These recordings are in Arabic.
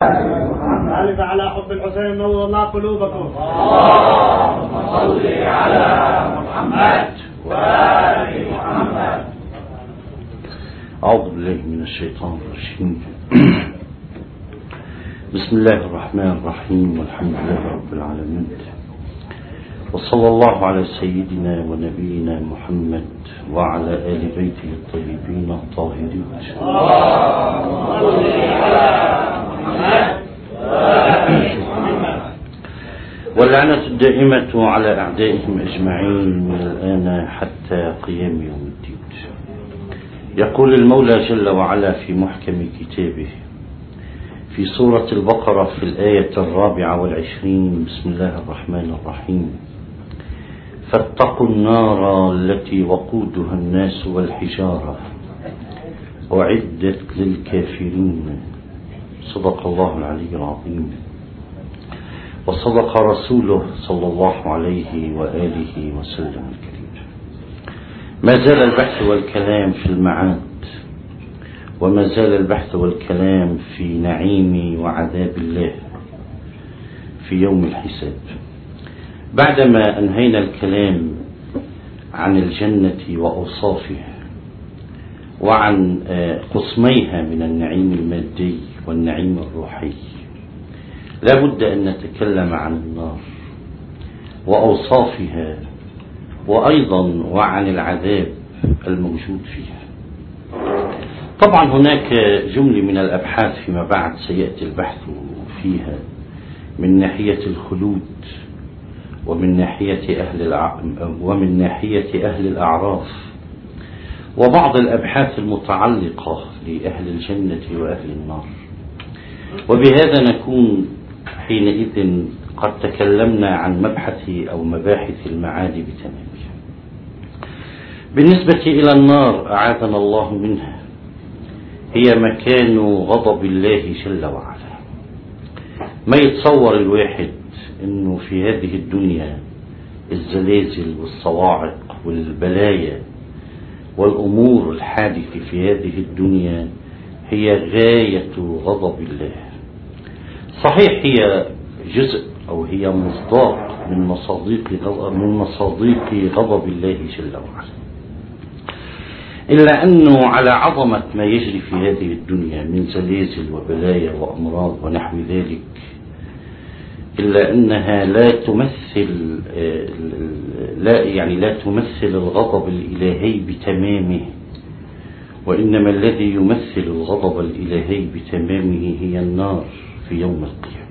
ألف على حب الحسين نور الله قلوبكم. اللهم صل على محمد وآل محمد. أعوذ بالله من الشيطان الرجيم. بسم الله الرحمن الرحيم، والحمد لله رب العالمين، وصلى الله على سيدنا ونبينا محمد وعلى آل بيته الطيبين الطاهرين. اللهم صل على محمد وآل محمد. واللعنة الدائمة على أعدائهم أجمعين من الآن حتى قيام يوم الدين. يقول المولى جل وعلا في محكم كتابه في سورة البقرة في الآية 24: بسم الله الرحمن الرحيم: فاتقوا النار التي وقودها الناس والحجارة أعدت للكافرين. صدق الله العلي العظيم، وصدق رسوله صلى الله عليه وآله وسلم الكريم. ما زال البحث والكلام في المعاد، وما زال البحث والكلام في نعيم وعذاب الله في يوم الحساب. بعدما أنهينا الكلام عن الجنة وأوصافها وعن قسميها من النعيم المادي والنعيم الروحي، لا بد أن نتكلم عن النار وأوصافها، وأيضا وعن العذاب الموجود فيها. طبعا هناك جملة من الأبحاث فيما بعد سيأتي البحث فيها من ناحية الخلود، ومن ناحية أهل الأعراف، وبعض الأبحاث المتعلقة لأهل الجنة وأهل النار. وبهذا نكون حينئذ قد تكلمنا عن مبحث أو مباحث المعاد بتمامها. بالنسبة إلى النار أعاذنا الله منها، هي مكان غضب الله جل وعلا. ما يتصور الواحد أنه في هذه الدنيا الزلازل والصواعق والبلايا والأمور الحادثة في هذه الدنيا هي غاية غضب الله. صحيح هي جزء أو هي مصداق من مصادق غضب الله جل وعلا، إلا أنه على عظمة ما يجري في هذه الدنيا من زلازل وبلايا وأمراض ونحو ذلك، إلا أنها لا تمثل الغضب الإلهي بتمامه، وإنما الذي يمثل الغضب الإلهي بتمامه هي النار في يوم القيامة.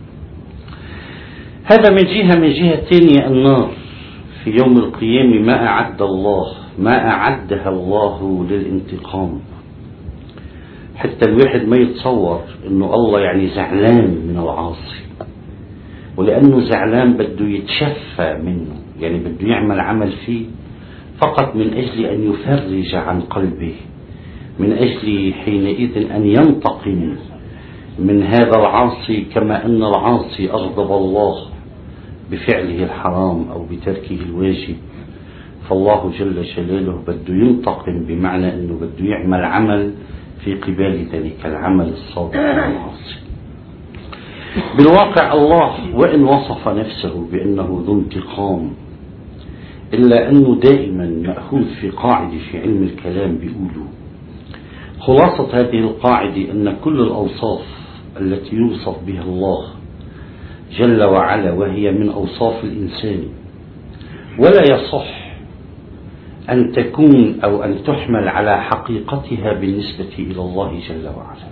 هذا من جهة. من جهة ثانية، النار في يوم القيامة ما أعدها الله للانتقام، حتى الواحد ما يتصور أنه الله زعلان من العاصي، ولأنه زعلان بده يتشفى منه، بده يعمل عمل فيه فقط من أجل أن يفرج عن قلبه، من أجل حينئذ أن ينتقم من هذا العاصي، كما أن العاصي أغضب الله بفعله الحرام أو بتركه الواجب، فالله جل جلاله بده ينتقم، بمعنى أنه بده يعمل عمل في قبال ذلك العمل الصادق من العاصي. بالواقع الله وإن وصف نفسه بأنه ذو انتقام، إلا أنه دائما مأخوذ في قاعدة في علم الكلام بيقولوا خلاصة هذه القاعدة أن كل الأوصاف التي يوصف بها الله جل وعلا وهي من أوصاف الإنسان، ولا يصح أن تكون أو أن تحمل على حقيقتها بالنسبة إلى الله جل وعلا.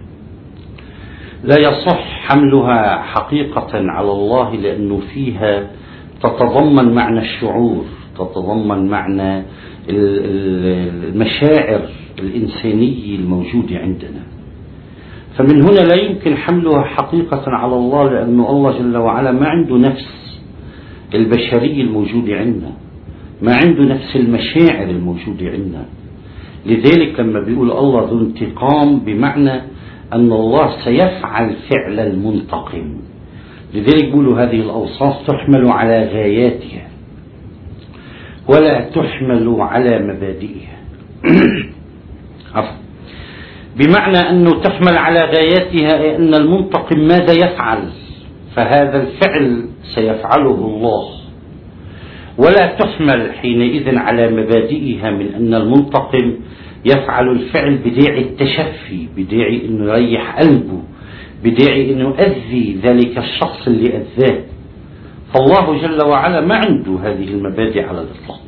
لا يصح حملها حقيقة على الله، لأنه فيها تتضمن معنى الشعور، تتضمن معنى المشاعر الإنسانية الموجودة عندنا. فمن هنا لا يمكن حملها حقيقة على الله، لأنه الله جل وعلا ما عنده نفس البشرية الموجودة عندنا، ما عنده نفس المشاعر الموجودة عندنا. لذلك لما بيقول الله ذو انتقام، بمعنى أن الله سيفعل فعل المنتقم. لذلك بيقولوا هذه الأوصاف تحمل على غاياتها ولا تحمل على مبادئها. بمعنى أنه تحمل على غاياتها أن المنتقم ماذا يفعل، فهذا الفعل سيفعله الله، ولا تحمل حينئذ على مبادئها من أن المنتقم يفعل الفعل بداعي التشفي، بداعي أنه يريح قلبه، بداعي أنه يؤذي ذلك الشخص اللي أذاه. فالله جل وعلا ما عنده هذه المبادئ على الإطلاق.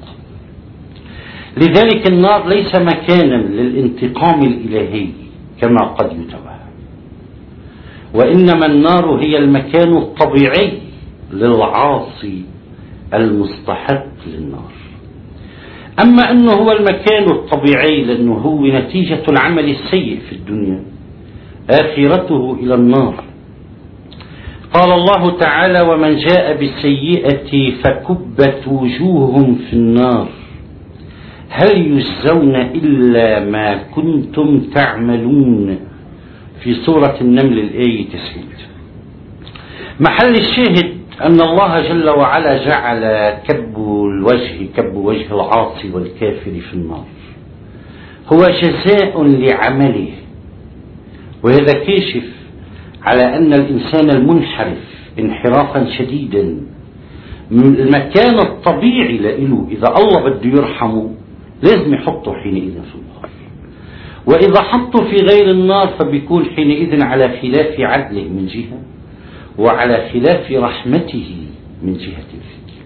لذلك النار ليس مكانا للانتقام الإلهي كما قد يتوهم، وإنما النار هي المكان الطبيعي للعاصي المستحق للنار. أما أنه هو المكان الطبيعي لأنه هو نتيجة العمل السيء في الدنيا آخرته إلى النار. قال الله تعالى: ومن جاء بالسيئة فكبت وجوههم في النار هل يجزون إلا ما كنتم تعملون، في سورة النمل الآية 90. محل الشاهد أن الله جل وعلا جعل كب وجه العاصي والكافر في النار هو جزاء لعمله، وهذا كاشف على أن الإنسان المنحرف انحرافا شديدا المكان الطبيعي له إذا الله بده يرحمه لازم يحطه حينئذ في النار، وإذا حطه في غير النار فبيكون حينئذ على خلاف عدله من جهة وعلى خلاف رحمته من جهة ثانية.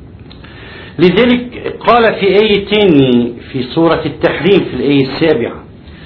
لذلك قال في آيتين في سورة التحريم في الآية 7: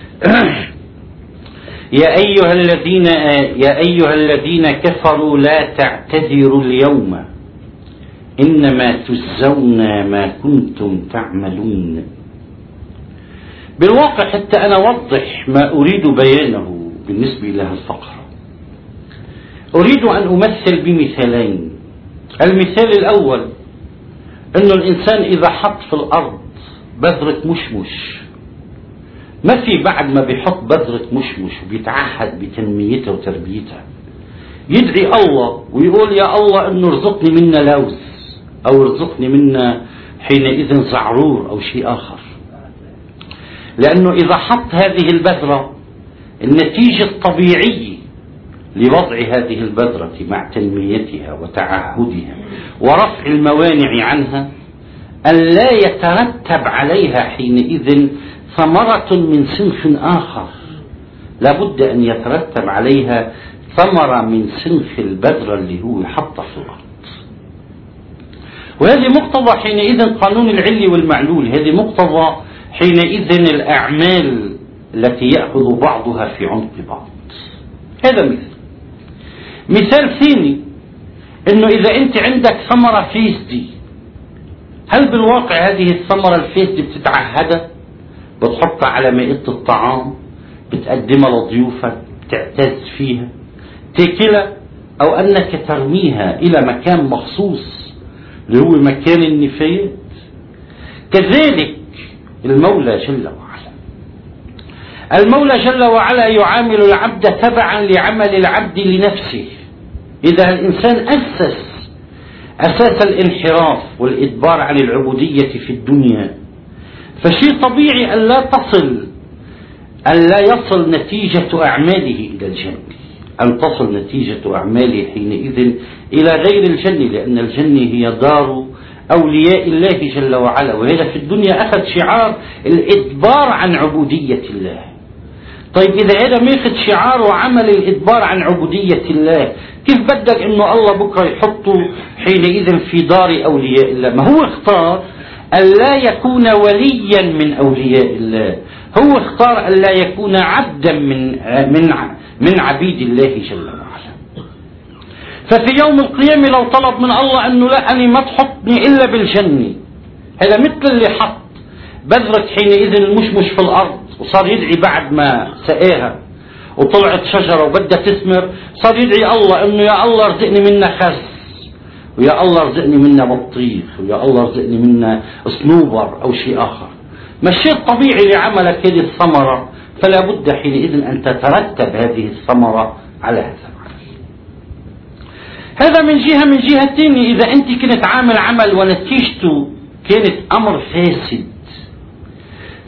يا أيها الذين كفروا لا تعتذروا اليوم إنما تجزون ما كنتم تعملون. بالواقع حتى أنا أوضح ما أريد بيانه بالنسبة إلى الفقرة أريد أن أمثل بمثالين. المثال الأول أن الإنسان إذا حط في الأرض بذرة مشمش، ما في بعد ما بيحط بذرة مشمش وبيتعهد بتنميتها وتربيتها يدعي الله ويقول: يا الله أنه ارزقني منا لوز أو ارزقني منا حينئذ زعرور أو شيء آخر، لأنه إذا حط هذه البذرة النتيجة الطبيعية لوضع هذه البذرة مع تنميتها وتعهدها ورفع الموانع عنها أن لا يترتب عليها حينئذ ثمرة من صنف آخر، لابد أن يترتب عليها ثمرة من صنف البذرة اللي هو يحطها في الأرض. وهذه مقتضى حينئذ قانون العلي والمعلول، هذه مقتضى حينئذ الأعمال التي يأخذ بعضها في عنق بعض. هذا مثال ثاني أنه إذا أنت عندك ثمرة فاسدة، هل بالواقع هذه الثمرة الفاسدة بتتعهدها، بتحطها على مائدة الطعام، بتقدمها لضيوفك، بتعتز فيها، تاكلها، أو أنك ترميها إلى مكان مخصوص اللي هو مكان النفايات؟ كذلك المولى جل وعلا، المولى جل وعلا يعامل العبد تبعا لعمل العبد لنفسه. إذا الإنسان أساس الانحراف والإدبار عن العبودية في الدنيا، فشيء طبيعي أن لا يصل نتيجة أعماله إلى الجنة، أن تصل نتيجة أعماله حينئذ إلى غير الجنة، لأن الجنة هي دار أولياء الله جل وعلا، وهذا في الدنيا أخذ شعار الإدبار عن عبودية الله. طيب إذا هذا ما ياخذ شعار وعمل الإدبار عن عبودية الله، كيف بدك إنه الله بكرة يحطه حينئذ في دار أولياء الله؟ ما هو اختار أن لا يكون وليا من أولياء الله، هو اختار أن لا يكون عبدا من عبيد الله جل وعلا. ففي يوم القيامة لو طلب من الله أنه لا أنا ما تحطني إلا بالجنة، هذا مثل اللي حط بذرة حينئذ المشمش في الأرض وصار يدعي بعد ما سقاها وطلعت شجرة وبدها تثمر، صار يدعي الله أنه يا الله ارزقني منا خس، ويا الله ارزقني منا بطيخ، ويا الله ارزقني منا صنوبر أو شيء آخر. ما الشيء الطبيعي لعملك هذه الثمرة، فلا بد حينئذ أن تترتب هذه الثمرة على هذا العمل. هذا من جهة. من جهة ثانية، إذا أنت كنت عامل عمل ونتيجته كانت أمر فاسد،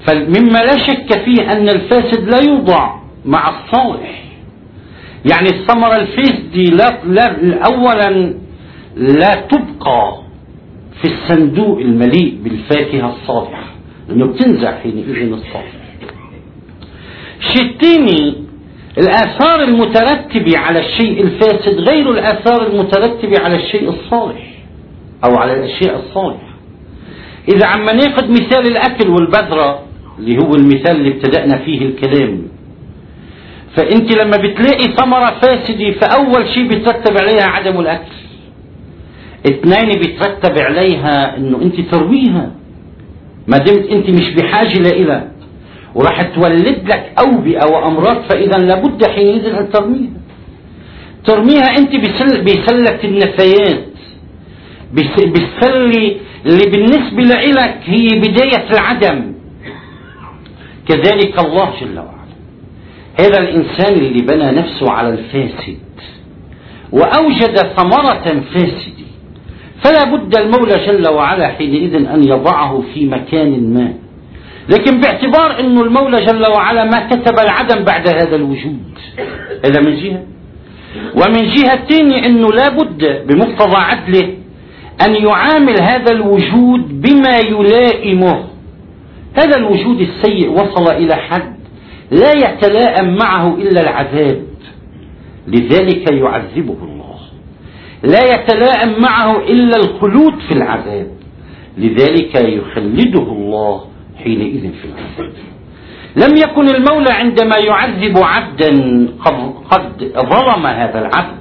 فمما لا شك فيه أن الفاسد لا يوضع مع الصالح. يعني الثمرة الفاسدة أولا لا تبقى في الصندوق المليء بالفاكهة الصالحة، لأنه بتنزع حينئذ الصالح. الشيء الثاني، الآثار المترتبة على الشيء الفاسد غير الآثار المترتبة على الشيء الصالح أو على الأشياء الصالحة. إذا عم ناخذ مثال الأكل والبذرة اللي هو المثال اللي ابتدأنا فيه الكلام، فأنت لما بتلاقي ثمرة فاسدة فأول شيء بيترتب عليها عدم الأكل. اثنين، بيترتب عليها انه انت ترويها ما دمت انت مش بحاجة لها، وراح تولد لك أوبئة وأمراض، فإذا لابد حينئذ أن ترميها أنت بسلة النفايات، بالسلة اللي بالنسبة لك هي بداية العدم. كذلك الله جل وعلا، هذا الإنسان اللي بنى نفسه على الفاسد وأوجد ثمرة فاسدة، فلا بد المولى جل وعلا حينئذ أن يضعه في مكان ما، لكن باعتبار أنه المولى جل وعلا ما كتب العدم بعد هذا الوجود. هذا من جهة، ومن جهة ثانية أنه لا بد بمقتضى عدله أن يعامل هذا الوجود بما يلائمه. هذا الوجود السيء وصل إلى حد لا يتلائم معه إلا العذاب، لذلك يعذبه الله. لا يتلائم معه إلا الخلود في العذاب، لذلك يخلده الله حينئذ في العذاب. لم يكن المولى عندما يعذب عبدا قد ظلم هذا العبد،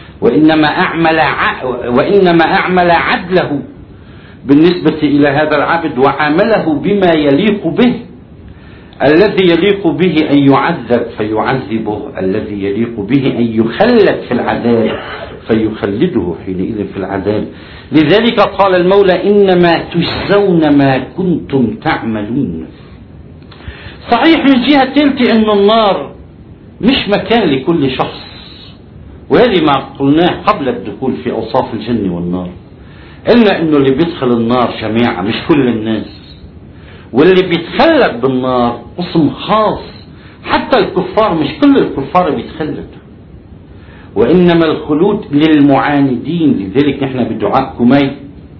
وإنما أعمل عدله بالنسبة إلى هذا العبد وعامله بما يليق به. الذي يليق به أن يعذب فيعذبه، الذي يليق به أن يخلد في العذاب فيخلده حينئذ في العذاب. لذلك قال المولى: إنما تجزون ما كنتم تعملون. صحيح من جهة ثالثة أن النار مش مكان لكل شخص، وهذه ما قلناه قبل الدخول في أوصاف الجنة والنار. قلنا أنه اللي بيدخل النار جماعة مش كل الناس، واللي بيتخلد بالنار قسم خاص، حتى الكفار مش كل الكفار بيتخلدوا، وإنما الخلود للمعاندين. لذلك نحن بدعاء كمي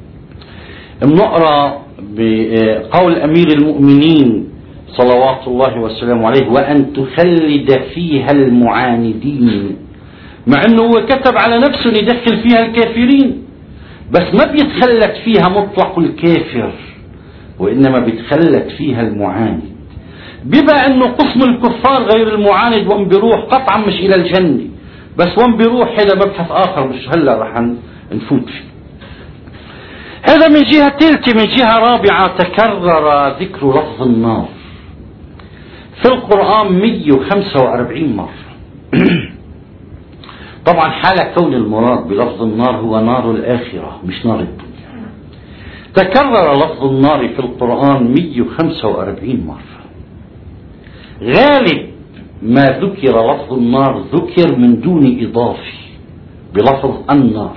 بنقرأ بقول أمير المؤمنين صلوات الله وسلامه عليه: وأن تخلد فيها المعاندين. مع أنه هو كتب على نفسه أن يدخل فيها الكافرين، بس ما بيتخلد فيها مطلق الكافر، وإنما بيتخلد فيها المعاند. بما أنه قسم الكفار غير المعاند وان بيروح قطعا مش إلى الجنة، بس وان بيروح هذا مبحث آخر مش هلا رح نفوت فيه. هذا من جهة ثالثة. من جهة رابعة، تكرر ذكر لفظ النار في القرآن 145 مرة. طبعا حال كون المراد بلفظ النار هو نار الآخرة مش نار الدنيا. تكرر لفظ النار في القرآن 145 مرة. غالب ما ذكر لفظ النار ذكر من دون إضافة بلفظ النار.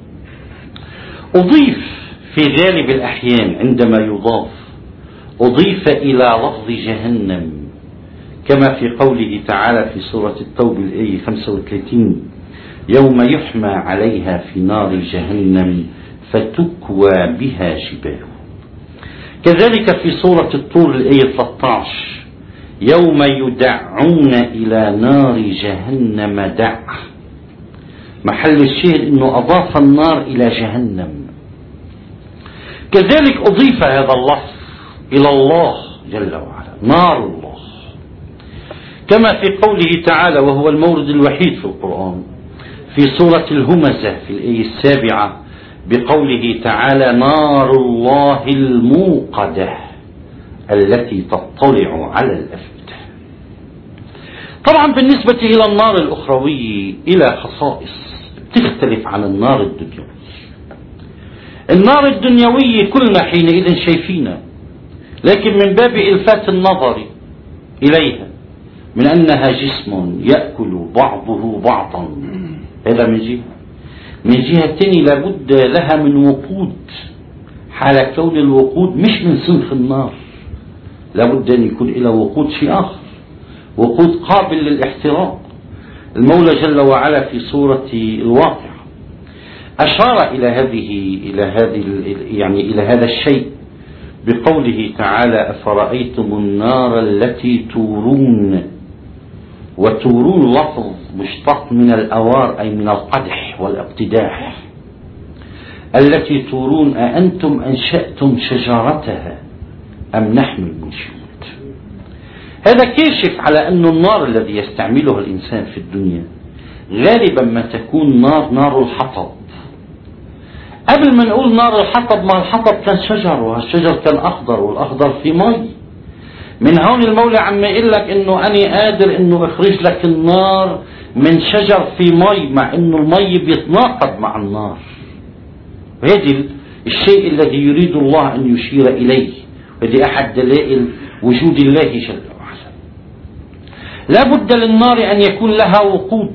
أضيف في غالب الأحيان عندما يضاف أضيف إلى لفظ جهنم، كما في قوله تعالى في سورة التوبة الآية 35: يوم يحمى عليها في نار جهنم فتكوى بها جباههم. كذلك في سورة الطور الآية 13: يوم يدعون إلى نار جهنم دعا. محل الشاهد أنه أضاف النار إلى جهنم. كذلك أضيف هذا اللفظ إلى الله جل وعلا، نار الله، كما في قوله تعالى وهو المورد الوحيد في القرآن في سورة الهمزة في الآية 7 بقوله تعالى: نار الله الموقدة التي تطلع على الأفئدة. طبعا بالنسبة إلى النار الأخروية إلى خصائص تختلف عن النار الدنيوية. النار الدنيوية كلنا حينئذ شايفينها، لكن من باب إلفات النظر إليها من أنها جسم يأكل بعضه بعضا، هذا من جهة. من جهة ثانية لابد لها من وقود، حال كون الوقود مش من صنف النار، لابد أن يكون إلى وقود شيء آخر، وقود قابل للاحتراق. المولى جل وعلا في سورة الواقع أشار إلى هذا الشيء بقوله تعالى: أفرأيتم النار التي تورون. وتورون لفظ مشتق من الأوار، أي من القدح والاقتداح. التي تورون أأنتم أنشأتم شجرتها أم نحن المنشئون. هذا كاشف على أن النار الذي يستعملها الإنسان في الدنيا غالبا ما تكون نار الحطب. قبل ما نقول نار الحطب، ما الحطب كان شجر، وهالشجر كان أخضر، والأخضر في مي. من هون المولى عم يقول لك انه انا قادر انه اخرج لك النار من شجر في مي، مع انه المي بيتناقض مع النار. وهذا الشيء الذي يريد الله ان يشير اليه، وهذه احد دلائل وجود الله جل وعلا. لا بد للنار ان يكون لها وقود.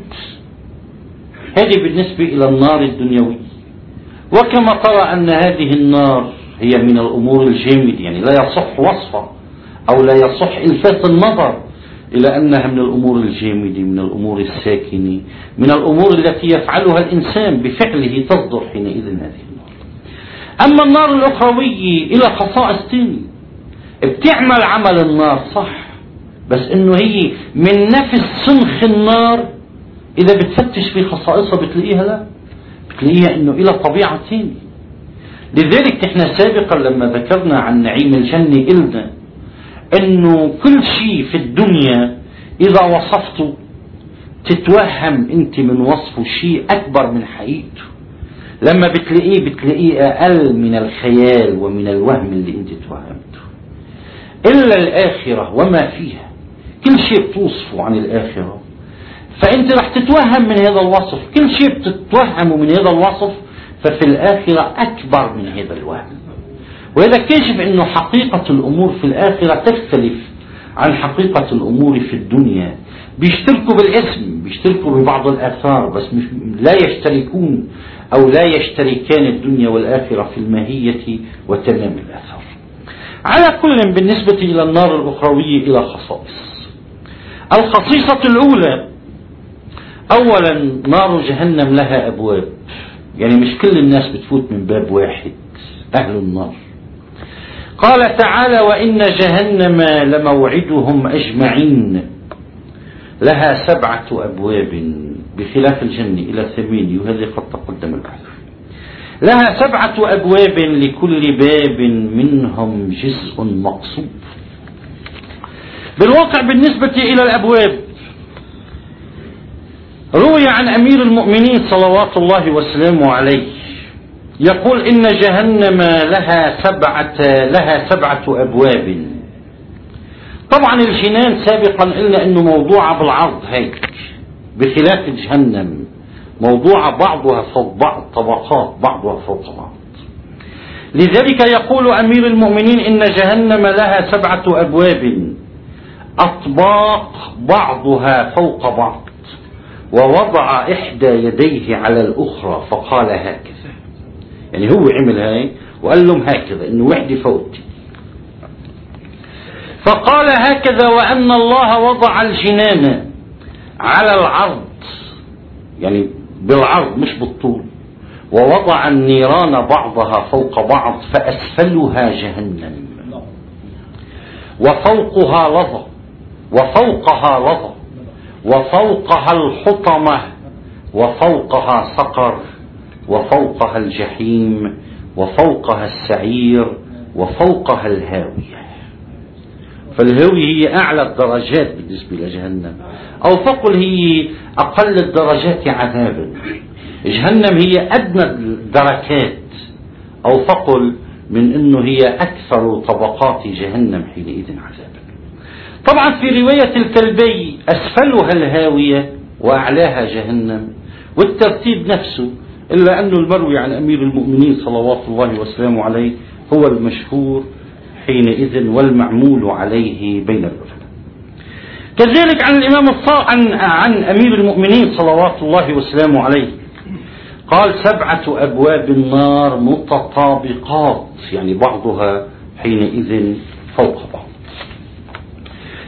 هذه بالنسبة الى النار الدنيوية. وكما ترى ان هذه النار هي من الامور الجامدة، يعني لا يصح وصفها أو لا يصح إلفات النظر إلى أنها من الأمور الجامدة، من الأمور الساكنة، من الأمور التي يفعلها الإنسان بفعله تصدر حينئذ هذه النار. أما النار الأخروية إلى خصائص ثانية، بتعمل عمل النار صح، بس إنه هي من نفس سنخ النار إذا بتفتش في خصائصها بتلاقيها لا، بتلاقيها إنه إلى طبيعة ثانية. لذلك نحن سابقا لما ذكرنا عن نعيم الجنة قلنا انه كل شيء في الدنيا اذا وصفته تتوهم انت من وصفه شيء اكبر من حقيقته. لما بتلاقيه اقل من الخيال ومن الوهم اللي انت توهمته. الا الاخرة وما فيها، كل شيء بتوصفه عن الاخرة فانت رح تتوهم من هذا الوصف. كل شيء بتتوهمه من هذا الوصف ففي الاخرة اكبر من هذا الوهم. وهذا كاشف انه حقيقة الامور في الاخرة تختلف عن حقيقة الامور في الدنيا. بيشتركوا بالاسم، بيشتركوا ببعض الاثار، بس لا يشتركون او لا يشتركان الدنيا والاخرة في الماهية وتمام الاثار. على كل بالنسبة الى النار الاخروية الى خصائص. الخصيصة الاولى، اولا نار جهنم لها ابواب، يعني مش كل الناس بتفوت من باب واحد اهل النار. قال تعالى: وإن جهنم لموعدهم أجمعين لها 7 أبواب، بخلاف الجنة إلى 8، وهذا قد تقدم البحث. لها 7 أبواب لكل باب منهم جزء مقصود. بالواقع بالنسبة إلى الأبواب، روي عن أمير المؤمنين صلوات الله وسلامه عليه يقول: إن جهنم لها 7 أبواب. طبعا الجنان سابقا قلنا أنه موضوعة بالعرض هيك، بخلاف جهنم موضوعة بعضها فوق بعض، طبقات بعضها فوق بعض. لذلك يقول أمير المؤمنين: إن جهنم لها 7 أبواب أطباق بعضها فوق بعض، ووضع إحدى يديه على الأخرى فقال هكذا. يعني هو عمل هاي وقال لهم هكذا، انه وحدة فوتي. فقال هكذا: وأن الله وضع الجنان على العرض، يعني بالعرض مش بالطول، ووضع النيران بعضها فوق بعض، فأسفلها جهنم وفوقها لظى وفوقها لظى وفوقها الحطمة وفوقها سقر وفوقها الجحيم وفوقها السعير وفوقها الهاوية. فالهاوية هي أعلى الدرجات بالنسبة لجهنم، أو فقل هي أقل الدرجات عذابا. جهنم هي أدنى الدركات، أو فقل من أنه هي أكثر طبقات جهنم حينئذ عذابا. طبعا في رواية الكلبي أسفلها الهاوية وأعلاها جهنم، والترتيب نفسه، إلا أن المروي عن أمير المؤمنين صلوات الله وسلامه عليه هو المشهور حينئذ والمعمول عليه بين العلماء. كذلك عن الإمام عن أمير المؤمنين صلوات الله وسلامه عليه قال: 7 أبواب النار متطابقات، يعني بعضها حينئذ فوق بعض.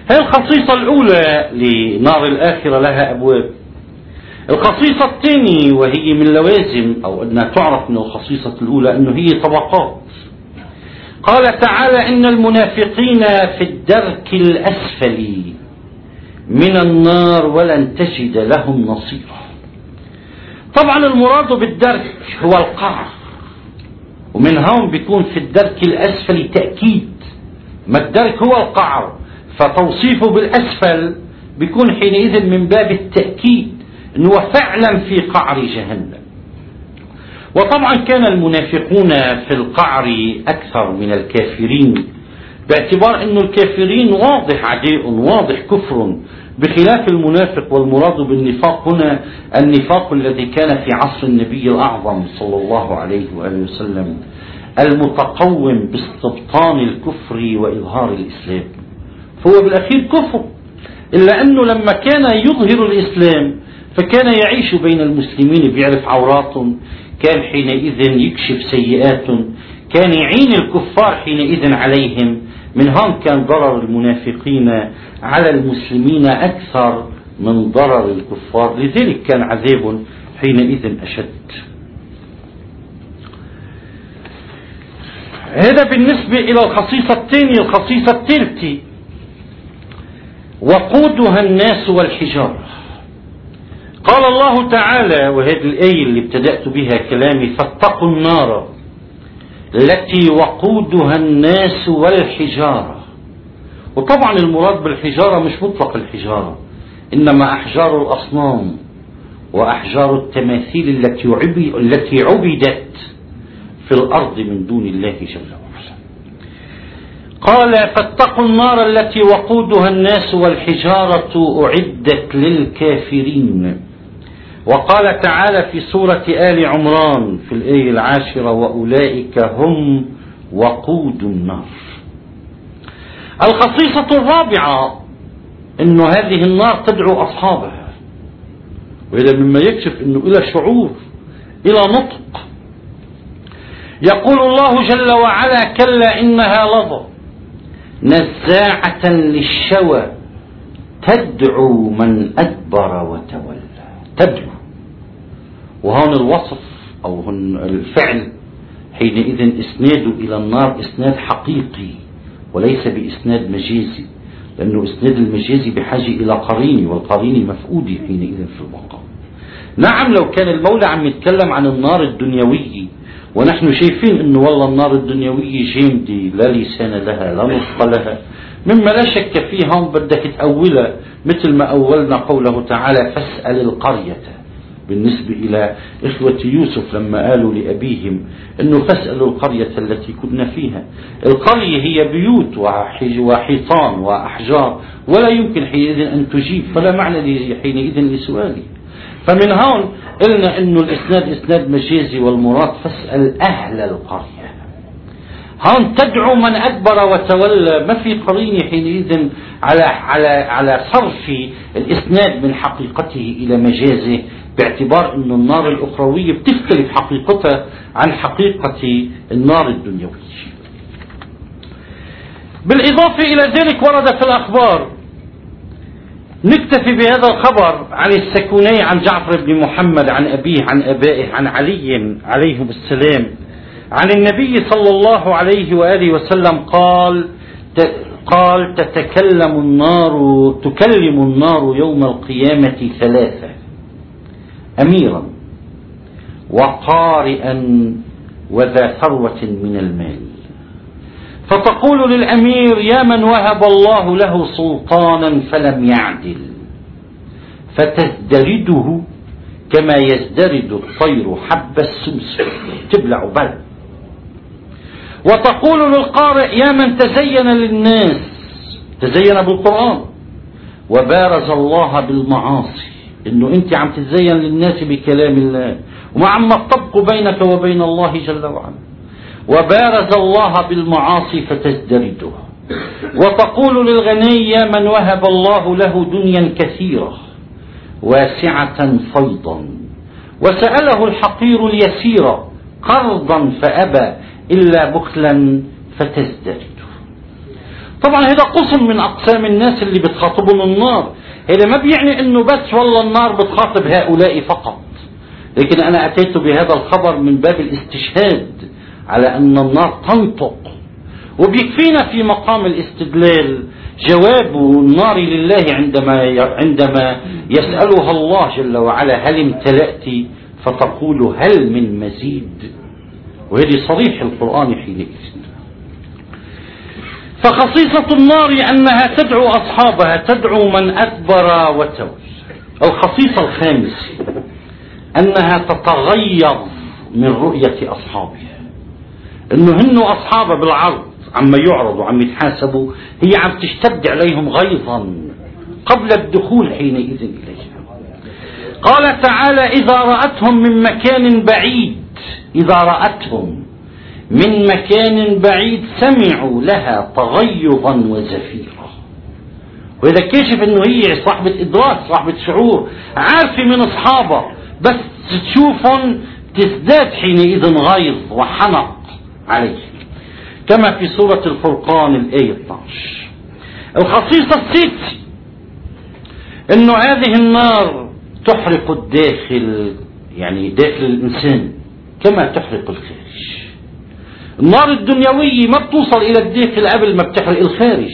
هذه الخصيصة الأولى لنار الآخرة، لها أبواب. الخصيصة الثانية وهي من لوازم أو أنها تعرف من الخصيصة الأولى أنه هي طبقات. قال تعالى: إن المنافقين في الدرك الأسفل من النار ولن تجد لهم نصيرا. طبعا المراد بالدرك هو القعر، ومن هون بيكون في الدرك الأسفل تأكيد، ما الدرك هو القعر، فتوصيفه بالأسفل بيكون حينئذ من باب التأكيد أنه فعلا في قعر جهنم. وطبعا كان المنافقون في القعر أكثر من الكافرين، باعتبار أن الكافرين واضح عداء واضح كفر، بخلاف المنافق. والمراد بالنفاق هنا النفاق الذي كان في عصر النبي الأعظم صلى الله عليه وآله وسلم، المتقوم باستبطان الكفر وإظهار الإسلام، فهو بالأخير كفر، إلا أنه لما كان يظهر الإسلام فكان يعيش بين المسلمين، بيعرف عوراتهم، كان حينئذ يكشف سيئاتهم، كان يعين الكفار حينئذ عليهم. من هون كان ضرر المنافقين على المسلمين أكثر من ضرر الكفار، لذلك كان عذاب حينئذ أشد. هذا بالنسبة إلى الخصيصة الثانية. الخصيصة الثالثة: وقودها الناس والحجارة. قال الله تعالى، وهذه الآية اللي ابتدأت بها كلامي: فاتقوا النار التي وقودها الناس والحجارة. وطبعا المراد بالحجارة مش مطلق الحجارة، إنما أحجار الأصنام وأحجار التماثيل التي عبدت في الأرض من دون الله جل وعلا. قال: فاتقوا النار التي وقودها الناس والحجارة أعدت للكافرين. وقال تعالى في سورة آل عمران في الآية 10: وأولئك هم وقود النار. الخصيصة الرابعة أن هذه النار تدعو أصحابها، وهذا مما يكشف أنه إلى شعور، إلى نطق. يقول الله جل وعلا: كلا إنها لظى نزاعة للشوى تدعو من أدبر وتولى. تدعو، وهون الوصف أو الفعل حينئذ إسناده إلى النار إسناد حقيقي وليس بإسناد مجازي، لأنه إسناد المجازي بحاجة إلى قرين، والقرين مفقودة حينئذ في المقام. نعم، لو كان المولى عم يتكلم عن النار الدنيوية ونحن شايفين أنه والله النار الدنيوية جامدة لا لسان لها لا نطق لها، مما لا شك فيه، هم بدك تأولها مثل ما أولنا قوله تعالى: فاسأل القرية، بالنسبة إلى إخوة يوسف لما قالوا لأبيهم أنه فاسألوا القرية التي كنا فيها. القرية هي بيوت وحيطان وأحجار، ولا يمكن حينئذ أن تجيب، فلا معنى حينئذ لسؤالي. فمن هون قلنا أنه الإسناد إسناد مجازي، والمراد فاسأل أهل القرية. هون تدعو من أدبر وتولى، ما في قرينة حينئذ على صرف الإسناد من حقيقته إلى مجازه، باعتبار أن النار الأخروية بتختلف حقيقتها عن حقيقة النار الدنيوية. بالإضافة إلى ذلك ورد في الأخبار، نكتفي بهذا الخبر عن السكوني عن جعفر بن محمد عن أبيه عن أبائه عن علي عليهم السلام عن النبي صلى الله عليه وآله وسلم قال: تكلم النار يوم القيامة ثلاثة: أميرا وقارئا وذا ثروة من المال، فتقول للأمير: يا من وهب الله له سلطانا فلم يعدل، فتزدرده كما يزدرد الطير حب السمسم، تبلع بل. وتقول للقارئ: يا من تزين للناس، تزين بالقرآن وبارز الله بالمعاصي، انه انت عم تتزين للناس بكلام الله وما عم تطبق بينك وبين الله جل وعلا، وبارز الله بالمعاصي فتزدرده. وتقول للغني: يا من وهب الله له دنيا كثيرة واسعة فيضا، وسأله الحقير اليسير قرضا فأبى إلا بخلا فتزدرده. طبعا هذا قسم من أقسام الناس اللي بتخاطبون النار. هذا ما بيعني أنه بس والله النار بتخاطب هؤلاء فقط، لكن أنا أتيت بهذا الخبر من باب الاستشهاد على أن النار تنطق. وبيكفينا في مقام الاستدلال جواب النار لله عندما يسألها الله جل وعلا هل امتلأت فتقول هل من مزيد، وهذه صريح القرآن حينئذ. فخصيصة النار أنها تدعو أصحابها، تدعو من أدبر وتولى. الخصيصة الخامسة أنها تتغيظ من رؤية أصحابها، أنه هن أصحابها بالعرض عما يعرضوا عم يتحاسبوا، هي عم تشتد عليهم غيظا قبل الدخول حينئذ إليها. قال تعالى إذا رأتهم من مكان بعيد، إذا رأتهم من مكان بعيد سمعوا لها تغيظا وزفيرا. وإذا كشف أنه هي صاحبة إدراك، صاحبة شعور، عارفة من أصحابها، بس تشوفهم تزداد حينئذ غيظ وحنق عليه، كما في سورة الفرقان الآية 12. الخصيصة السادسة أنه هذه النار تحرق الداخل، يعني داخل الإنسان كما تحرق الخارج. النار الدنيوية ما بتوصل إلى الداخل قبل ما بتحرق الخارج.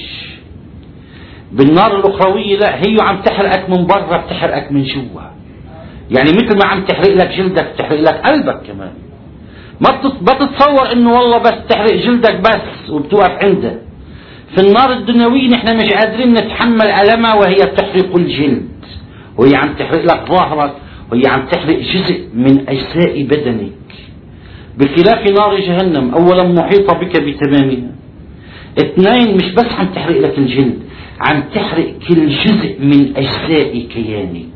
بالنار الأخروية لا، هي عم تحرقك من برا بتحرقك من جوا. يعني مثل ما عم تحرق لك جلدك بتحرق لك قلبك كمان. ما تتصور انه والله بس تحرق جلدك بس وبتوقف عنده. في النار الدنيوية نحن مش قادرين نتحمل ألمها وهي تحرق الجلد، وهي عم تحرق لك ظهرك، وهي عم تحرق جزء من أجزاء بدنك. بخلاف نار جهنم، أولا محيطة بك بتمامها، اثنين مش بس عم تحرق لك الجلد، عم تحرق كل جزء من أجزاء كيانك.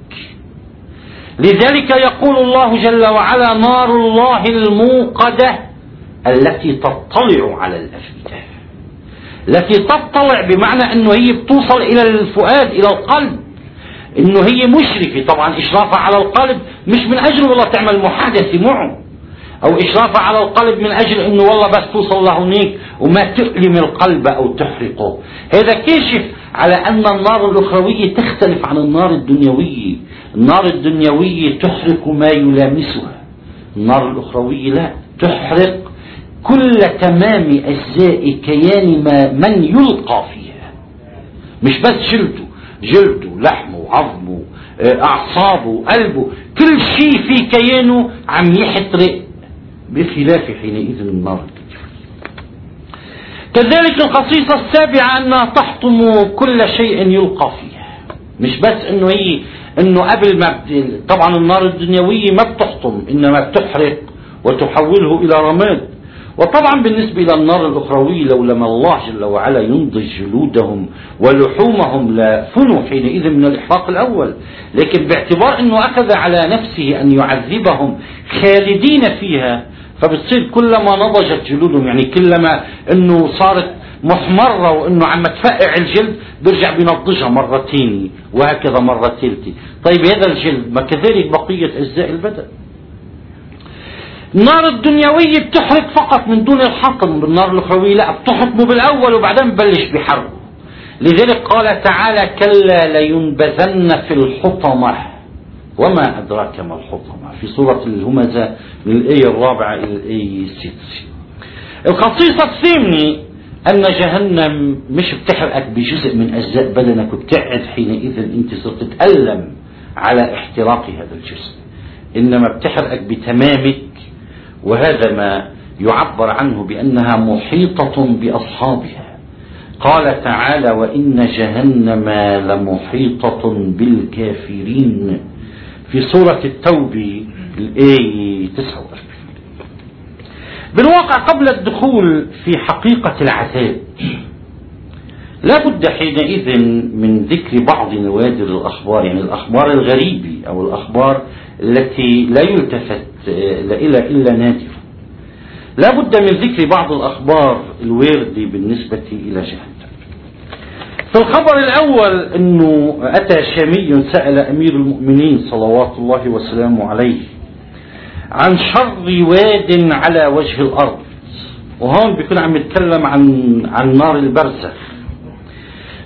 لذلك يقول الله جل وعلا نار الله الموقدة التي تطلع على الأفئدة. التي تطلع بمعنى أنه هي بتوصل إلى الفؤاد، إلى القلب، أنه هي مشرفة. طبعا إشرافها على القلب مش من أجل والله تعمل محادثة معه، أو إشرافها على القلب من أجل أنه والله بس توصل لهونيك وما تؤلم القلب أو تحرقه. هذا كاشف على أن النار الأخروية تختلف عن النار الدنيوية. النار الدنيوية تحرق ما يلامسها، النار الأخروية لا، تحرق كل تمام أجزاء كيان من يلقى فيها، مش بس جلده لحمه عظمه أعصابه قلبه، كل شيء في كيانه عم يحترق، بخلاف حينئذ النار الدنيوية. كذلك الخصيصة السابعة أنها تحطم كل شيء يلقى فيها. مش بس انه قبل ما طبعا النار الدنيوية ما بتحطم، انما بتحرق وتحوله الى رماد. وطبعا بالنسبة الى النار الاخروية لما الله جل وعلا ينضج جلودهم ولحومهم لفنوا حينئذ من الاحراق الاول، لكن باعتبار انه اخذ على نفسه ان يعذبهم خالدين فيها، فبتصير كلما نضجت جلودهم، يعني كلما انه صارت محمرة وانه عم تفقع الجلد برجع بينضجها مرة ثانية وهكذا مرة ثالثة. طيب هذا الجلد ما كذلك بقية اجزاء البدن. النار الدنيوية بتحرق فقط من دون الحطم، بالنار الاخروية لا، بتحطمه بالاول وبعدين ببلش بحرقه. لذلك قال تعالى كلا لينبذن في الحطمة وما أدراك ما الحطمة، في سورة الهمزة من الآية 4 إلى الآية 6. الخصيصة الثامنة أن جهنم مش بتحرقك بجزء من أجزاء بدنك وبتقعد حينئذ أنت صرت تتألم على احتراق هذا الجزء، إنما بتحرقك بتمامك، وهذا ما يعبر عنه بأنها محيطة بأصحابها. قال تعالى وإن جهنم لمحيطة بالكافرين في سورة التوبة الآية 49. بالواقع قبل الدخول في حقيقة العذاب لا بد حينئذ من ذكر بعض نوادر الأخبار، يعني الأخبار الغريبة أو الأخبار التي لا يلتفت إلا نادرا. لا بد من ذكر بعض الأخبار الواردة بالنسبة إلى جهنم. في الخبر الأول أنه أتى شامي سأل أمير المؤمنين صلوات الله وسلامه عليه عن شر واد على وجه الأرض، وهون بيكون عم يتكلم عن نار البرزخ.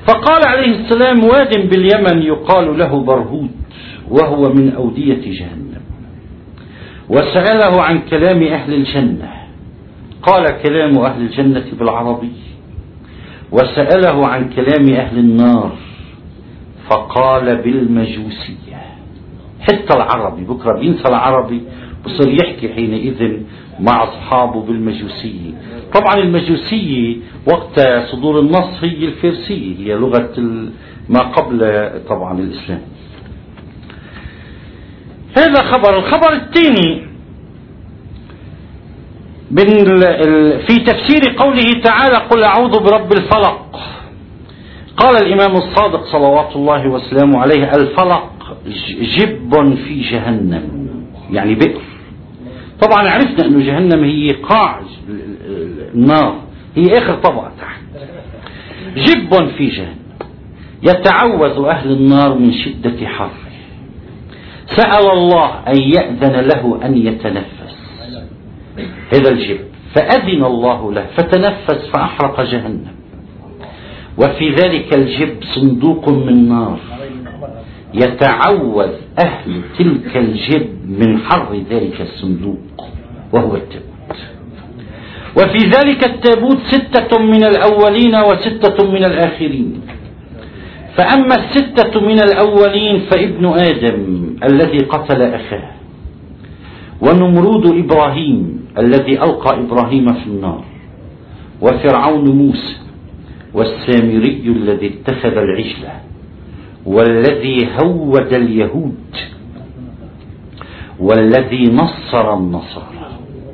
فقال عليه السلام: واد باليمن يقال له برهوت وهو من أودية جهنم. وسأله عن كلام أهل الجنة قال: كلام أهل الجنة بالعربي. وسأله عن كلام أهل النار فقال: بالمجوسية. حتى العربي بكرة بينسى العربي، بصير يحكي حينئذ مع أصحابه بالمجوسية. طبعا المجوسية وقت صدور النص هي الفارسية، هي لغة ما قبل طبعا الإسلام. هذا خبر. الخبر الثاني في تفسير قوله تعالى: قل أعوذ برب الفلق. قال الإمام الصادق صلوات الله وسلامه عليه: الفلق جب في جهنم، يعني بئر. طبعا عرفنا أن جهنم هي قاع النار، هي آخر طبقة تحت. جب في جهنم يتعوذ أهل النار من شدة حره، سأل الله أن يأذن له أن يتنفس. هذا الجب، فأذن الله له فتنفس فأحرق جهنم. وفي ذلك الجب صندوق من نار يتعوذ أهل تلك الجب من حر ذلك الصندوق وهو التابوت. وفي ذلك التابوت 6 من الأولين و6 من الآخرين. فأما 6 من الأولين فابن آدم الذي قتل أخاه، ونمرود إبراهيم الذي ألقى إبراهيم في النار، وفرعون موسى، والسامري الذي اتخذ العجلة، والذي هود اليهود، والذي نصر النصارى.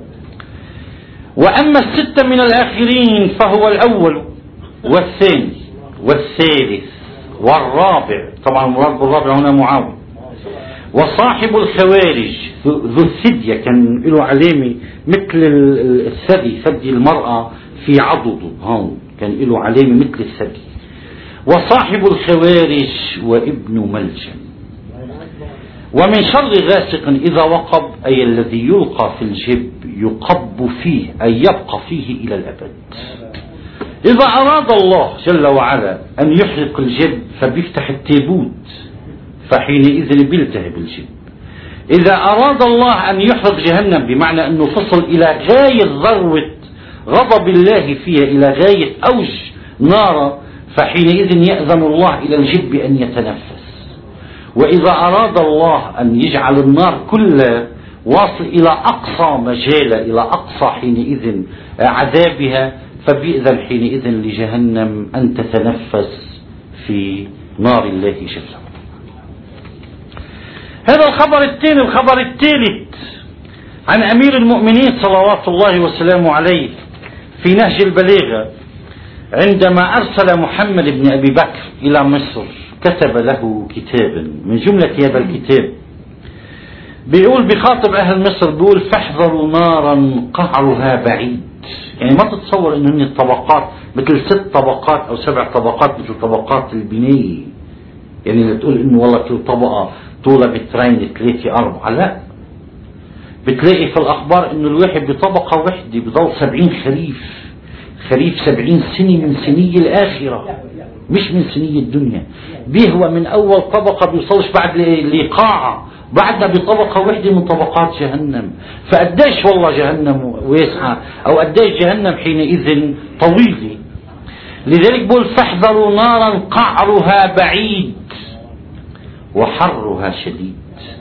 وأما 6 من الآخرين فهو الأول والثاني والثالث والرابع. طبعا المراد بالرابع هنا معاوية. وصاحب الخوارج ذو الثدية، كان له علامة مثل الثدي، ثدي المرأة في عضده هون كان له علامة مثل الثدي. وصاحب الخوارج وابن ملجم. ومن شر غاسق إذا وقب، أي الذي يلقى في الجب يقب فيه، أي يبقى فيه إلى الأبد. إذا أراد الله جل وعلا أن يحرق الجب فبيفتح التابوت، فحينئذ بيلتهب الجب. إذا أراد الله أن يحرق جهنم بمعنى أنه تصل إلى غاية ذروة غضب الله فيها، إلى غاية أوج نار، فحينئذ يأذن الله إلى الجب أن يتنفس. وإذا أراد الله أن يجعل النار كلها واصل إلى أقصى مجال، إلى أقصى حينئذ عذابها، فبيأذن حينئذ لجهنم أن تتنفس في نار الله جل وعلا. هذا الخبر الثاني. الخبر الثالث عن أمير المؤمنين صلوات الله وسلامه عليه في نهج البلاغة، عندما أرسل محمد بن أبي بكر إلى مصر كتب له كتابا. من جملة هذا الكتاب بيقول بخاطب أهل مصر، بيقول: فاحذروا نارا قعرها بعيد. يعني ما تتصور أنه هن الطبقات مثل 6 طبقات أو 7 طبقات مثل طبقات البناية، يعني لا تقول أنه والله كل طبقة طولها مترين 3 4. لا، بتلاقي في الأخبار أنه الواحد بطبقة وحدة بضل 70 خريف 70 سنة من سني الآخرة، مش من سني الدنيا. بيهوى من أول طبقة بيوصلش بعد لقاعة، بعدنا بطبقة واحدة من طبقات جهنم. فقديش والله جهنم واسعة، أو قديش جهنم حينئذ طويلة. لذلك بقول: فاحذروا نارا قعرها بعيد وحرها شديد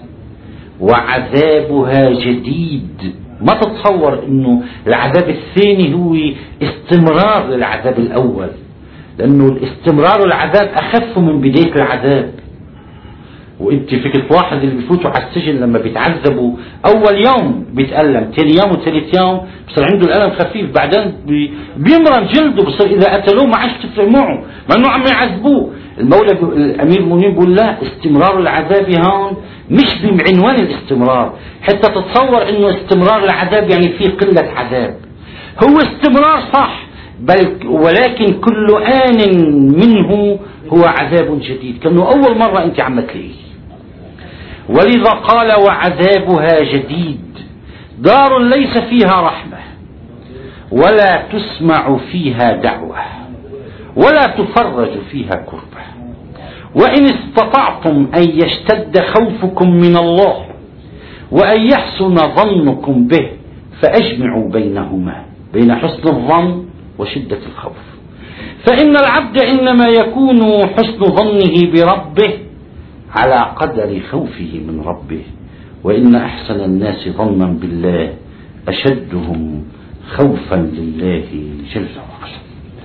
وعذابها جديد. ما تتصور انه العذاب الثاني هو استمرار للعذاب الاول، لانه الاستمرار العذاب اخف من بداية العذاب. وانت فيك تلاحظ اللي بيفوتوا على السجن لما بيتعذبوا اول يوم بيتألم، ثاني يوم وثالث يوم بصير عنده الالم خفيف، بعدين بيمرن جلده، بصير اذا قتلوه ما عادش تفرق معه، مع انه عم يعذبوه. المولى الامير المؤمنين بيقول: لا، استمرار العذاب هون مش بعنوان الاستمرار، حتى تتصور انه استمرار العذاب يعني فيه قلة عذاب. هو استمرار صح، بل ولكن كل آن منه هو عذاب جديد، كأنه أول مرة أنت عم تلاقيه. ولذا قال: وعذابها جديد، دار ليس فيها رحمة ولا تسمع فيها دعوة ولا تفرج فيها كربة. وإن استطعتم أن يشتد خوفكم من الله وأن يحسن ظنكم به فأجمعوا بينهما، بين حسن الظن وشدة الخوف. فإن العبد إنما يكون حسن ظنه بربه على قدر خوفه من ربه، وإن أحسن الناس ظنا بالله أشدهم خوفا لله جل وعلا.